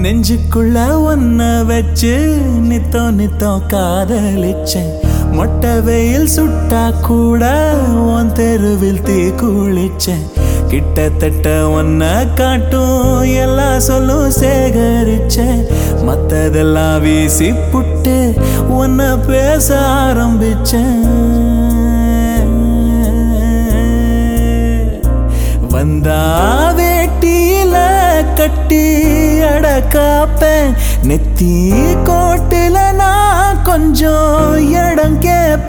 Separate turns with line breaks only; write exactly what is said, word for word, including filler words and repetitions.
நெஞ்சுக்குள்ள ஒன்ன வச்சு நித்தோ நித்தோ காதலிச்சேன். மொட்டை வெயில் சுட்டா கூட உன் தெருவில் தீ குளிச்சேன். கிட்டத்தட்ட ஒன்ன காட்டும் எல்லா சொல்லும் சேகரிச்சேன். மத்ததெல்லாம் வீசி புட்டு ஒன்ன பேச ஆரம்பிச்சேன். வந்தா வேட்டியில கட்டி அடக்காப்பேன். நெத்தி கோட்டில நான் கொஞ்சம் இடம் கேப்பேன்.